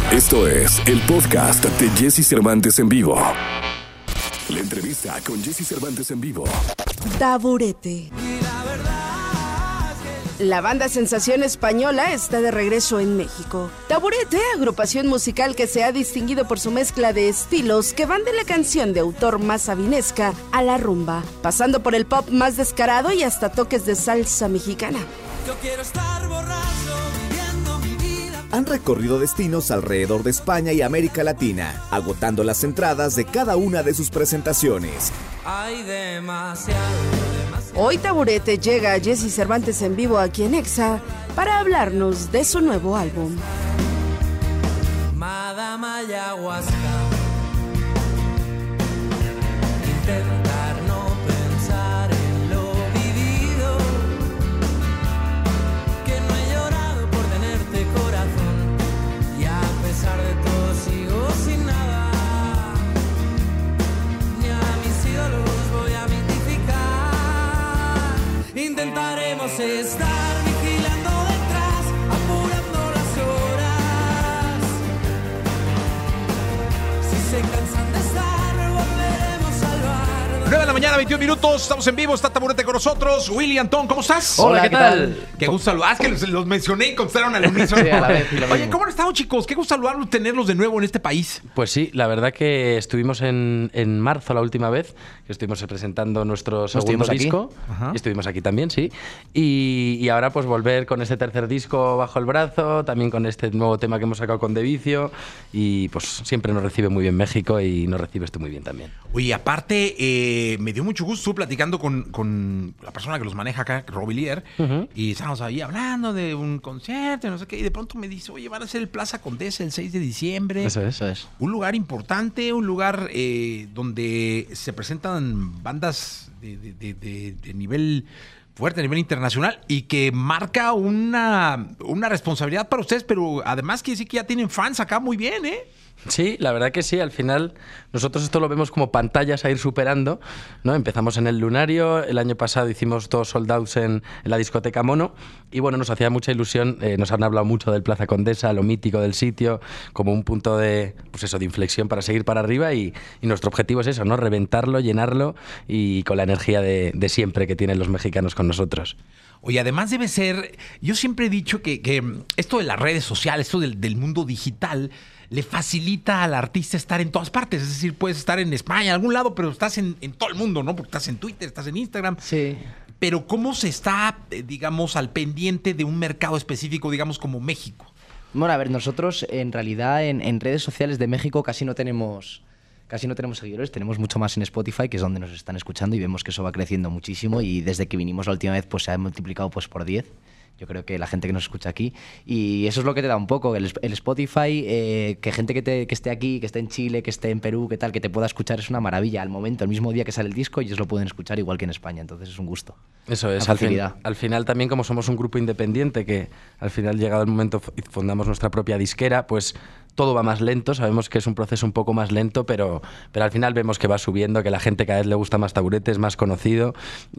Esto es el podcast de Jesse Cervantes en vivo. La entrevista con Jesse Cervantes en vivo. Taburete. La banda Sensación Española está de regreso en México. Taburete, agrupación musical que se ha distinguido por su mezcla de estilos que van de la canción de autor más sabinesca a la rumba, pasando por el pop más descarado y hasta toques de salsa mexicana. Yo quiero estar borracho, viviendo mi vida. Han recorrido destinos alrededor de España y América Latina, agotando las entradas de cada una de sus presentaciones. Hay demasiado. Hoy Taburete llega a Jesse Cervantes en vivo aquí en Exa para hablarnos de su nuevo álbum. Madama Ayahuasca. Intentar no pensar en lo vivido. Que no he llorado por tenerte corazón. Y a pesar de todo sigo sin nada. Ni a mis ídolos voy a mitificar. Intentaremos estar vigilando detrás, apurando las horas. Si se cansan de estar, volveremos al bar. 9 de la mañana, 21 minutos, estamos en vivo, está Taburete con nosotros. Willy, Antón, ¿cómo estás? Hola, ¿qué tal? Qué gusto saludar, es que los mencioné y contestaron al unísono. Sí, a la vez, y lo Oye, mismo. ¿cómo han estado, chicos? Qué gusto saludarlos, tenerlos de nuevo en este país. Pues sí, la verdad que estuvimos en marzo la última vez, que estuvimos presentando nuestro segundo estuvimos aquí. disco. Ajá. Y estuvimos aquí también, sí. Y ahora pues volver con este tercer disco bajo el brazo, también con este nuevo tema que hemos sacado con De Vicio. Y pues siempre nos recibe muy bien México y nos recibes tú muy bien también. Oye, aparte, me dio mucho gusto, estuve platicando con la persona que los maneja acá, Robilier, y estábamos ahí hablando de un concierto, no sé qué, y de pronto me dice, oye, van a hacer el Plaza Condesa el 6 de diciembre. Eso es. Un lugar importante, un lugar donde se presentan bandas de nivel fuerte, a nivel internacional, y que marca una responsabilidad para ustedes, pero además quiere decir que ya tienen fans acá muy bien, ¿eh? Sí, la verdad que sí. Al final nosotros esto lo vemos como pantallas a ir superando, ¿no? Empezamos en el Lunario, el año pasado hicimos 2 sold outs en la discoteca Mono y bueno, nos hacía mucha ilusión, nos han hablado mucho del Plaza Condesa, lo mítico del sitio, como un punto de, pues eso, de inflexión para seguir para arriba y nuestro objetivo es eso, ¿no? Reventarlo, llenarlo y con la energía de siempre que tienen los mexicanos con nosotros. Oye, además debe ser, yo siempre he dicho que esto de las redes sociales, esto del mundo digital, le facilita al artista estar en todas partes. Es decir, puedes estar en España, en algún lado, pero estás en todo el mundo, ¿no? Porque estás en Twitter, estás en Instagram. Sí. Pero ¿cómo se está, digamos, al pendiente de un mercado específico, digamos, como México? Bueno, a ver, nosotros en realidad en redes sociales de México casi no tenemos seguidores, tenemos mucho más en Spotify, que es donde nos están escuchando y vemos que eso va creciendo muchísimo y desde que vinimos la última vez pues se ha multiplicado pues por 10. Yo creo que la gente que nos escucha aquí. Y eso es lo que te da un poco, el Spotify, que gente que esté aquí, que esté en Chile, que esté en Perú, que tal, que te pueda escuchar es una maravilla. Al momento, el mismo día que sale el disco, ellos lo pueden escuchar igual que en España. Entonces es un gusto. Eso es, La facilidad. al final también como somos un grupo independiente que al final llegado el momento fundamos nuestra propia disquera, pues todo va más lento, sabemos que es un proceso un poco más lento, pero al final vemos que va subiendo, que la gente cada vez le gusta más Taburete, es más conocido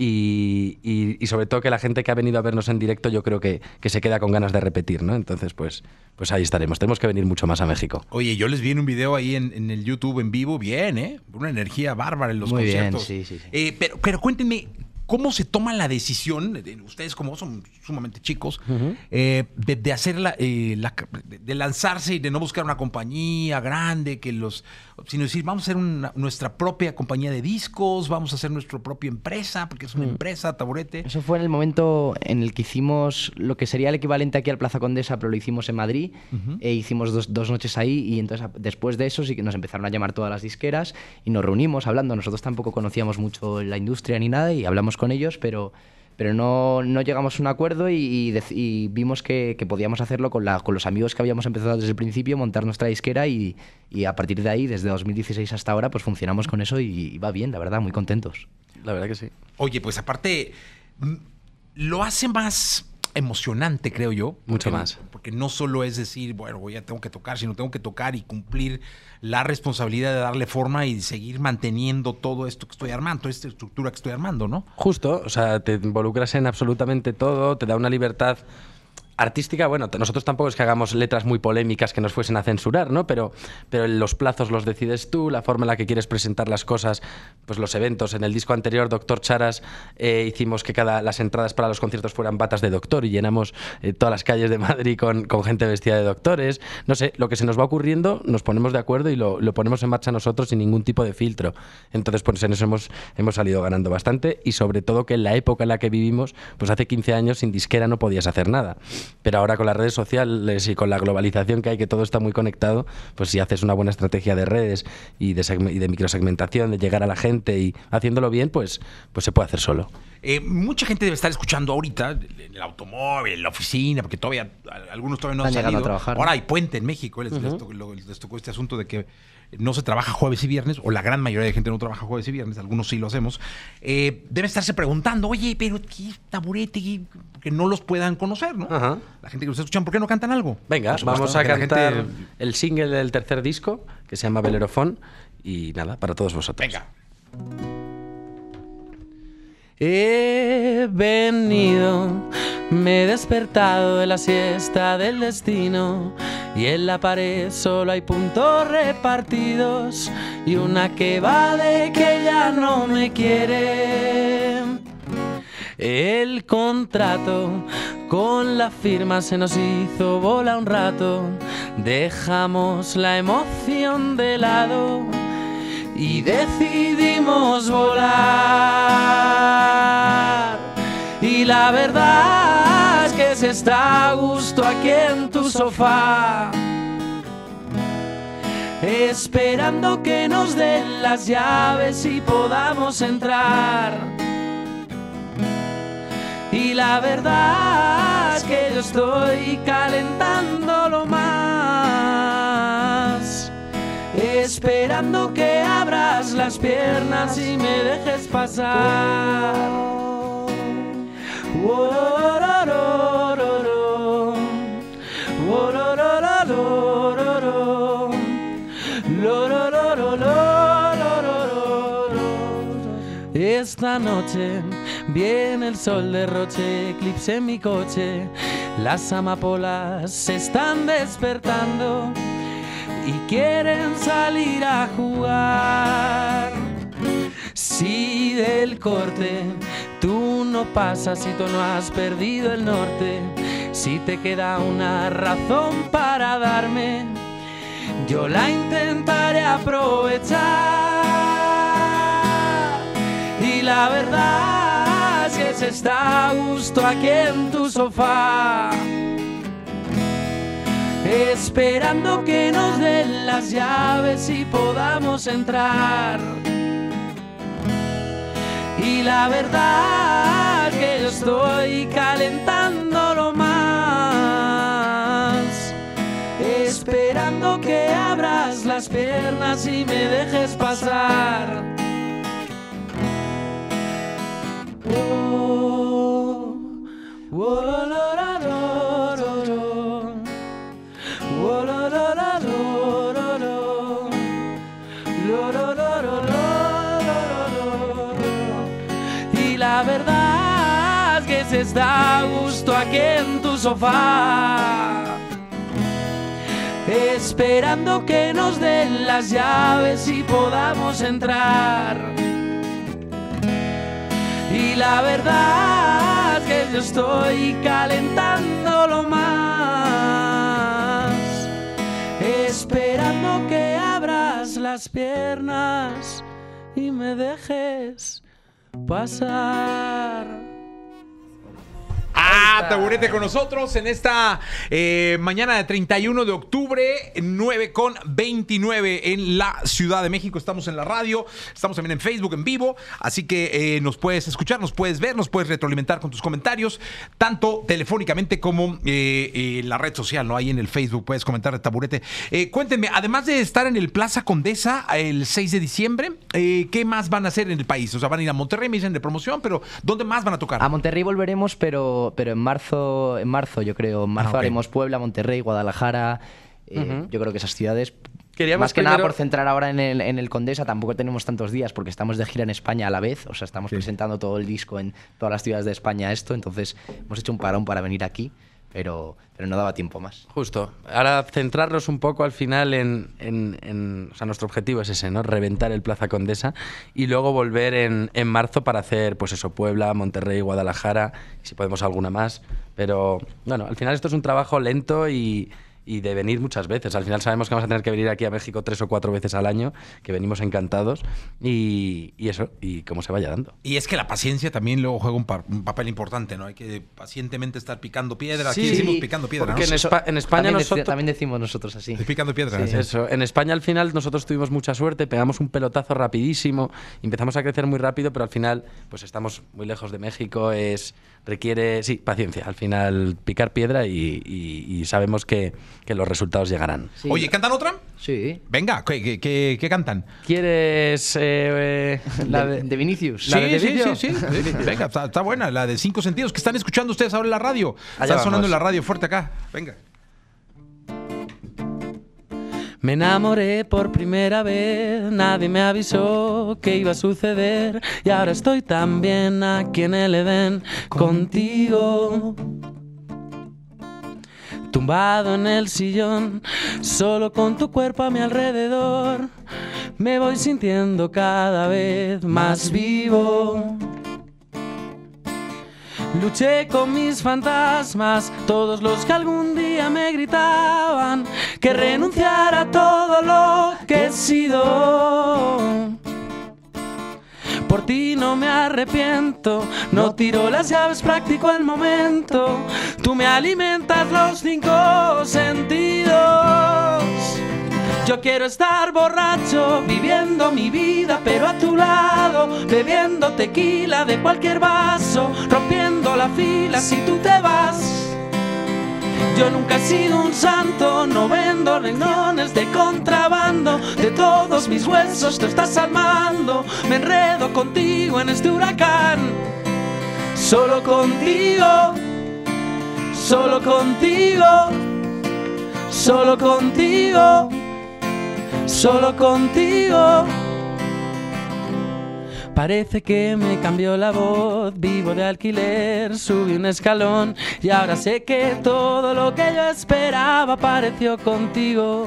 y sobre todo que la gente que ha venido a vernos en directo yo creo que se queda con ganas de repetir, ¿no? Entonces pues ahí estaremos, tenemos que venir mucho más a México. Oye, yo les vi en un video ahí en el YouTube en vivo, bien, ¿eh? Una energía bárbara en los Muy bien, conciertos. sí. Pero cuéntenme, ¿cómo se toma la decisión, ustedes como son sumamente chicos, de hacer de lanzarse y de no buscar una compañía grande, sino decir, vamos a hacer nuestra propia compañía de discos, vamos a hacer nuestra propia empresa, porque es una empresa, Taburete? Eso fue en el momento en el que hicimos lo que sería el equivalente aquí al Plaza Condesa, pero lo hicimos en Madrid. Hicimos dos noches ahí y entonces después de eso sí que nos empezaron a llamar todas las disqueras y nos reunimos hablando. Nosotros tampoco conocíamos mucho la industria ni nada y hablamos con ellos, pero no llegamos a un acuerdo y vimos que podíamos hacerlo con los amigos que habíamos empezado desde el principio, montar nuestra disquera y a partir de ahí, desde 2016 hasta ahora, pues funcionamos con eso y va bien, la verdad, muy contentos. La verdad que sí. Oye, pues aparte, lo hace más emocionante, creo yo. Mucho más. Porque no solo es decir, bueno, ya tengo que tocar, sino tengo que tocar y cumplir la responsabilidad de darle forma y seguir manteniendo todo esto que estoy armando, toda esta estructura que estoy armando, ¿no? Justo, o sea, te involucras en absolutamente todo, te da una libertad Artística, bueno, nosotros tampoco es que hagamos letras muy polémicas que nos fuesen a censurar, ¿no? Pero los plazos los decides tú, la forma en la que quieres presentar las cosas, pues los eventos. En el disco anterior, Doctor Charas, hicimos que las entradas para los conciertos fueran batas de doctor y llenamos todas las calles de Madrid con gente vestida de doctores. No sé, lo que se nos va ocurriendo, nos ponemos de acuerdo y lo ponemos en marcha nosotros sin ningún tipo de filtro. Entonces, pues en eso hemos salido ganando bastante, y sobre todo que en la época en la que vivimos, pues hace 15 años sin disquera no podías hacer nada. Pero ahora con las redes sociales y con la globalización que hay, que todo está muy conectado, pues si haces una buena estrategia de redes y de microsegmentación, de llegar a la gente y haciéndolo bien, pues se puede hacer solo. Mucha gente debe estar escuchando ahorita en el automóvil, en la oficina, porque todavía algunos todavía no han llegado salido a trabajar. Ahora hay puente en México, les tocó este asunto de que no se trabaja jueves y viernes, o la gran mayoría de gente no trabaja jueves y viernes, algunos sí lo hacemos. Debe estarse preguntando, oye, pero ¿qué Taburete? Que no los puedan conocer, ¿no? Ajá. La gente que nos está escuchando, ¿por qué no cantan algo? Venga, vamos a cantar el single del tercer disco, que se llama Belerofón, y nada, para todos vosotros. Venga. He venido, me he despertado de la siesta del destino, y en la pared solo hay puntos repartidos y una que va de que ya no me quiere. El contrato con la firma se nos hizo bola un rato, dejamos la emoción de lado y decidimos volar. Y la verdad es que se está a gusto aquí en tu sofá, esperando que nos den las llaves y podamos entrar. Y la verdad es que yo estoy calentándolo más, esperando que abras las piernas y me dejes pasar. Esta noche viene el sol de Roche, eclipse en mi coche, las amapolas se están despertando y quieren salir a jugar. Si del corte tú no pasas y tú no has perdido el norte, si te queda una razón para darme, yo la intentaré aprovechar. Y la verdad es que se está a gusto aquí en tu sofá, esperando que nos den las llaves y podamos entrar. Y la verdad es que yo estoy calentándolo más, esperando que abras las piernas y me dejes pasar. Y la verdad es que se está a gusto aquí en tu sofá, esperando que nos den las llaves y podamos entrar. Y la verdad es que yo estoy calentándolo más, esperando que abras las piernas y me dejes pasar. Taburete con nosotros en esta mañana de 31 de octubre, 9:29 en la Ciudad de México. Estamos en la radio, estamos también en Facebook en vivo, así que nos puedes escuchar, nos puedes ver, nos puedes retroalimentar con tus comentarios, tanto telefónicamente como en la red social, ¿no? Ahí en el Facebook puedes comentar de Taburete. Cuéntenme, además de estar en el Plaza Condesa el 6 de diciembre, ¿qué más van a hacer en el país? O sea, van a ir a Monterrey, me dicen de promoción, pero ¿dónde más van a tocar? A Monterrey volveremos, pero en marzo yo creo. En marzo haremos Puebla, Monterrey, Guadalajara. Yo creo que esas ciudades, más que nada por centrar ahora en el Condesa, tampoco tenemos tantos días porque estamos de gira en España a la vez. O sea, estamos presentando todo el disco en todas las ciudades de España entonces hemos hecho un parón para venir aquí. pero no daba tiempo más. Justo. Ahora centrarnos un poco al final o sea, nuestro objetivo es ese, ¿no? Reventar el Plaza Condesa y luego volver en marzo para hacer, pues eso, Puebla, Monterrey, Guadalajara, y si podemos alguna más. Pero, bueno, al final esto es un trabajo lento y de venir muchas veces. Al final sabemos que vamos a tener que venir aquí a México 3 o 4 veces al año, que venimos encantados, y eso, y cómo se vaya dando. Y es que la paciencia también luego juega un papel importante, ¿no? Hay que pacientemente estar picando piedra. Sí, aquí decimos picando piedra, porque ¿no? en España también decimos nosotros así. Picando piedra. Sí, eso. En España al final nosotros tuvimos mucha suerte, pegamos un pelotazo rapidísimo, empezamos a crecer muy rápido, pero al final pues estamos muy lejos de México, requiere paciencia. Al final picar piedra y sabemos que los resultados llegarán. Sí. Oye, ¿cantan otra? Sí. Venga, ¿qué cantan? ¿Quieres la de Vinicius? ¿La de Vinicius? Sí. Venga, está buena, la de 5 sentidos, que están escuchando ustedes ahora en la radio. Allá Está sonando vamos. en la radio fuerte acá. Venga. Me enamoré por primera vez, nadie me avisó que iba a suceder y ahora estoy también aquí en el Edén contigo. Tumbado en el sillón, solo con tu cuerpo a mi alrededor, me voy sintiendo cada vez más vivo. Luché con mis fantasmas, todos los que algún día me gritaban que renunciara a todo lo que he sido. Por ti no me arrepiento, no tiro las llaves, practico el momento. Tú me alimentas los 5 sentidos. Yo quiero estar borracho, viviendo mi vida, pero a tu lado, bebiendo tequila de cualquier vaso, rompiendo la fila si tú te vas. Yo nunca he sido un santo, no vendo riñones de contrabando. De todos mis huesos te estás armando, me enredo contigo en este huracán. Solo contigo, solo contigo, solo contigo, solo contigo. Parece que me cambió la voz, vivo de alquiler, subí un escalón y ahora sé que todo lo que yo esperaba apareció contigo.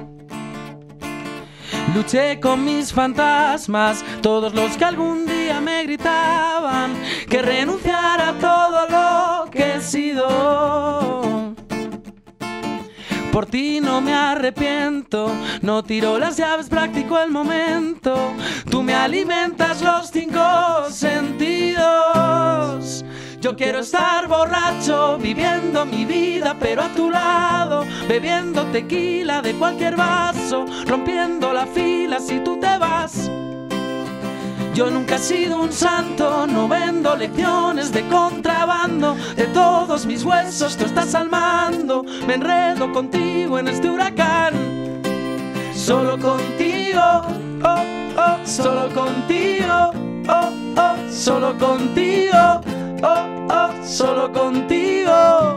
Luché con mis fantasmas, todos los que algún día me gritaban que renunciara a todo lo que he sido. Por ti no me arrepiento, no tiro las llaves, practico el momento. Tú me alimentas los 5 sentidos. Yo quiero estar borracho, viviendo mi vida, pero a tu lado, bebiendo tequila de cualquier vaso, rompiendo la fila si tú te vas. Yo nunca he sido un santo, no vendo lecciones de contrabando. De todos mis huesos tú estás al mando, me enredo contigo en este huracán. Solo contigo, oh, oh, solo contigo, oh, oh, solo contigo, oh, oh, solo contigo.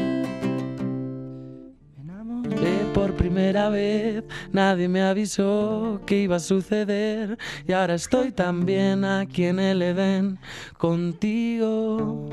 Por primera vez, nadie me avisó que iba a suceder y ahora estoy también aquí en el Edén contigo.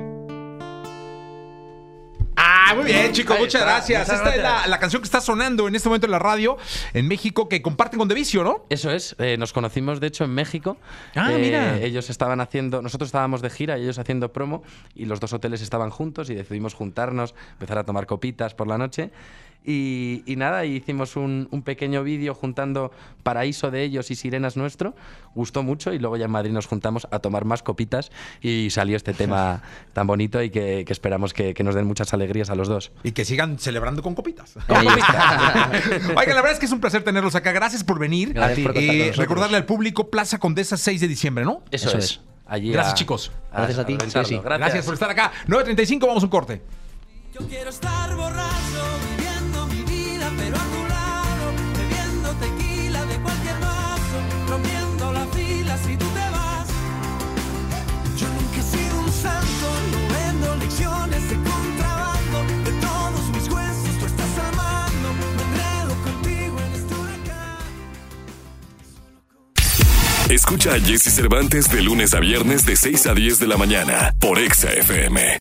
Muy bien, chicos, muchas gracias. Esta es la canción que está sonando en este momento en la radio en México, que comparten con De Vicio, ¿no? Eso es, nos conocimos de hecho en México. Mira. Ellos estaban haciendo, nosotros estábamos de gira y ellos haciendo promo, y los 2 hoteles estaban juntos y decidimos juntarnos, empezar a tomar copitas por la noche. Y nada, hicimos un pequeño vídeo juntando Paraíso de ellos y Sirenas nuestro. Gustó mucho y luego ya en Madrid nos juntamos a tomar más copitas y salió este tema tan bonito y que esperamos que nos den muchas alegrías a los dos. Y que sigan celebrando con copitas. Oigan, la verdad es que es un placer tenerlos acá. Gracias por venir. Gracias por contar con nosotros. Recordarle al público, Plaza Condesa 6 de diciembre, ¿no? Eso es. Allí Gracias, chicos. Gracias a ti. reventarlo. Sí. Gracias por estar acá. 9:35, vamos a un corte. Yo quiero estar borracho, viviendo mi vida, pero a tu lado, bebiendo tequila de cualquier vaso, rompiendo la fila si tú te vas. Yo nunca he sido un santo, no vendo lecciones de contrabando. De todos mis huesos tú estás amando, me enredo contigo en este huracán. Escucha a Jesse Cervantes de lunes a viernes de 6 a 10 de la mañana por Exa FM.